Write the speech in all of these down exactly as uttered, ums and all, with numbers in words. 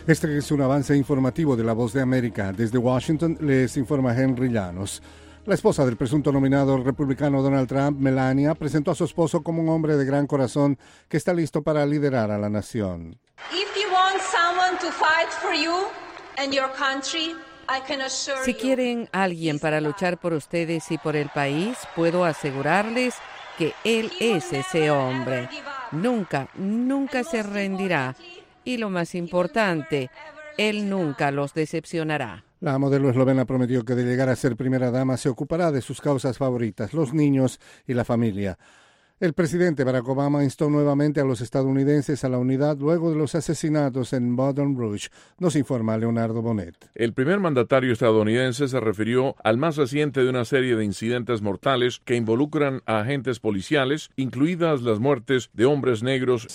Este es un avance informativo de La Voz de América. Desde Washington les informa Henry Llanos. La esposa del presunto nominado republicano Donald Trump, Melania, presentó a su esposo como un hombre de gran corazón que está listo para liderar a la nación. Si quieren alguien para luchar por ustedes y por el país, puedo asegurarles que él es ese hombre. Nunca, nunca se rendirá. Y lo más importante, él nunca los decepcionará. La modelo eslovena prometió que de llegar a ser primera dama se ocupará de sus causas favoritas, los niños y la familia. El presidente Barack Obama instó nuevamente a los estadounidenses a la unidad luego de los asesinatos en Baton Rouge. Nos informa Leonardo Bonet. El primer mandatario estadounidense se refirió al más reciente de una serie de incidentes mortales que involucran a agentes policiales, incluidas las muertes de hombres negros.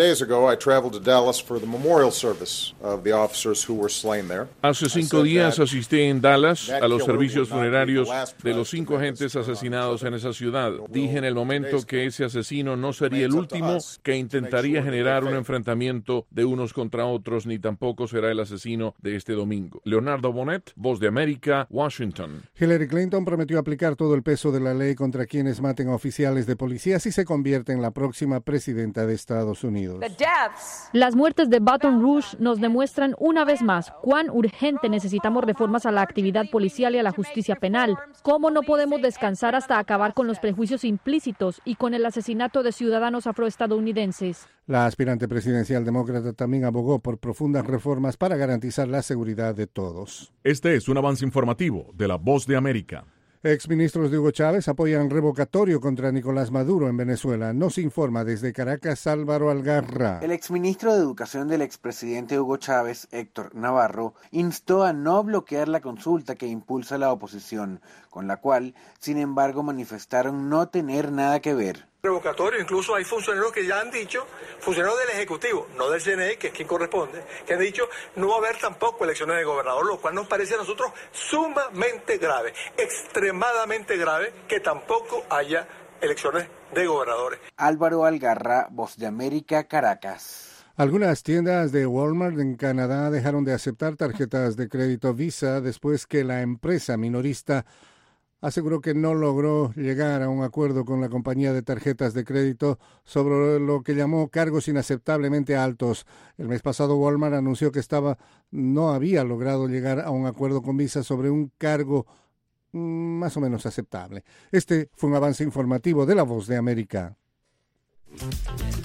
Hace cinco días asistí en Dallas a los servicios funerarios de los cinco agentes asesinados en esa ciudad. Dije en el momento que ese asesino no sería el último que intentaría generar un enfrentamiento de unos contra otros, ni tampoco será el asesino de este domingo. Leonardo Bonet, Voz de América, Washington. Hillary Clinton prometió aplicar todo el peso de la ley contra quienes maten a oficiales de policía si se convierte en la próxima presidenta de Estados Unidos. Las muertes de Baton Rouge nos demuestran una vez más cuán urgente necesitamos reformas a la actividad policial y a la justicia penal. Cómo no podemos descansar hasta acabar con los prejuicios implícitos y con el asesinato de ciudadanos afroestadounidenses. La aspirante presidencial demócrata también abogó por profundas reformas para garantizar la seguridad de todos. Este es un avance informativo de La Voz de América. Exministros de Hugo Chávez apoyan revocatorio contra Nicolás Maduro en Venezuela. Nos informa desde Caracas Álvaro Algarra. El exministro de Educación del expresidente Hugo Chávez, Héctor Navarro, instó a no bloquear la consulta que impulsa la oposición, con la cual, sin embargo, manifestaron no tener nada que ver. Revocatorio, incluso hay funcionarios que ya han dicho, funcionarios del Ejecutivo, no del C N E, que es quien corresponde, que han dicho no va a haber tampoco elecciones de gobernador, lo cual nos parece a nosotros sumamente grave, extremadamente grave que tampoco haya elecciones de gobernadores. Álvaro Algarra, Voz de América, Caracas. Algunas tiendas de Walmart en Canadá dejaron de aceptar tarjetas de crédito Visa después que la empresa minorista aseguró que no logró llegar a un acuerdo con la compañía de tarjetas de crédito sobre lo que llamó cargos inaceptablemente altos. El mes pasado Walmart anunció que estaba, no había logrado llegar a un acuerdo con Visa sobre un cargo más o menos aceptable. Este fue un avance informativo de La Voz de América.